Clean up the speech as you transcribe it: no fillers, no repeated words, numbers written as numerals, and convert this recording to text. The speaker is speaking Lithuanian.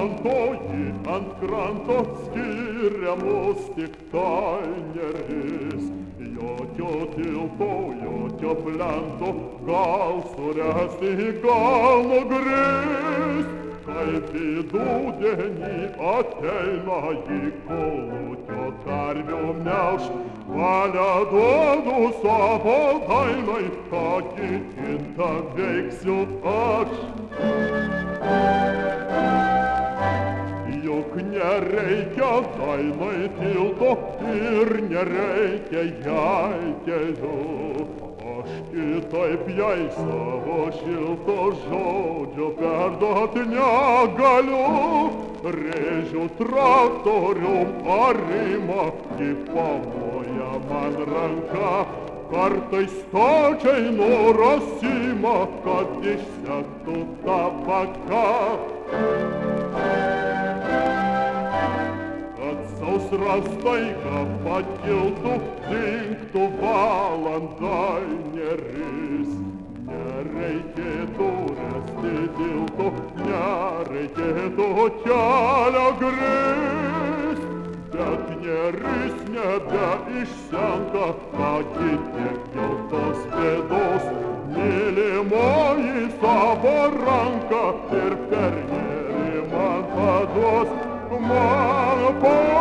šventoji ant kranto skiria mus tik taineris. Jokio tilto, jokio plento, gal surasti, gal nugrist. Kaip vidudienį ateina į kolūkio karvių melžt, valia duodu savo dainai, ką kitą veiksiu aš. Juk nereikia dainai tilto ir nereikia jai kelių. Aš kitaip jai savo šilto žodžio perduot negaliu. Rėžiu traktorium arimą, ji pamoja man ranka. Kartais stačiai noras ima, kad išsektų tabaką. Kad sausra staiga pakiltų, dingtų valandaineris. Nereikėtų rasti tilto, nereikėtų kelio grįst. Bet neris nebeišsenka, kągi tiek jau tos bėdos. Mylimoji savo ranką ir per nerį man paduos. Man